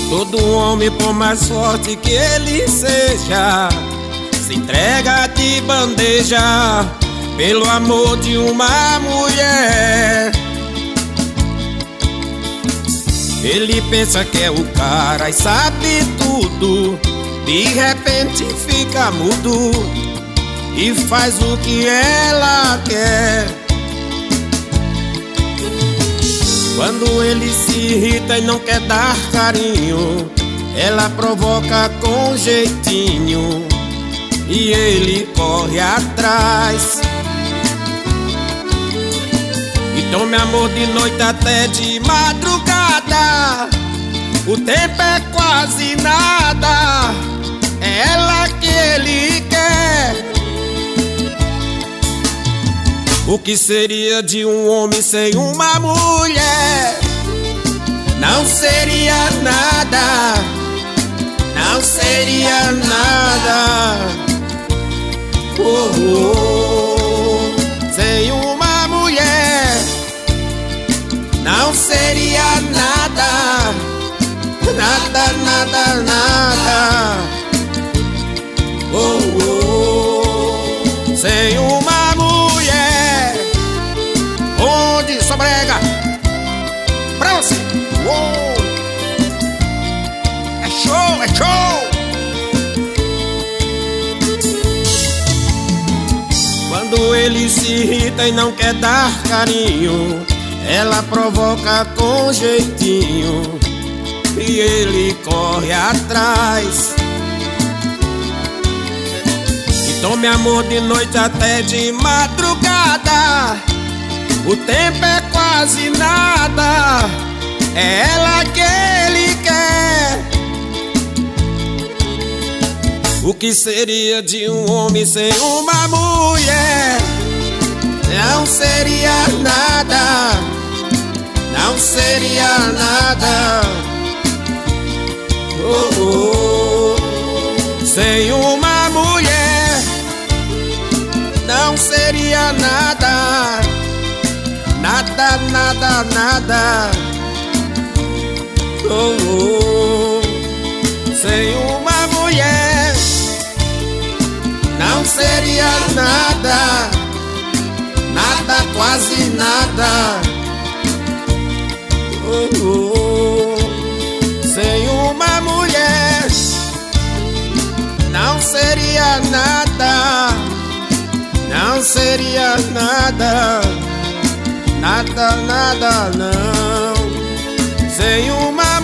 Todo homem, por mais forte que ele seja, se entrega de bandeja pelo amor de uma mulher. Ele pensa que é o cara e sabe tudo, de repente fica mudo e faz o que ela quer. Quando ele se irrita e não quer dar carinho, ela provoca com jeitinho e ele corre atrás. E tome amor de noite até de madrugada, o tempo é quase nada, é ela que ele quer. O que seria de um homem sem uma mulher? Não seria nada, não seria nada. Sem uma mulher não seria nada, nada, nada, nada. Sem uma mulher. Onde sobrega pra você. É show, é show. Quando ele se irrita e não quer dar carinho, ela provoca com jeitinho e ele corre atrás. E tome amor de noite até de madrugada, o tempo é quase nada, é ela que ele quer. O que seria de um homem sem uma mulher? Não seria nada, não seria nada. Sem uma mulher não seria nada, nada, nada, nada. Sem uma mulher não seria nada, nada, quase nada. Sem uma mulher não seria nada, não seria nada, nada, nada, não. Sem uma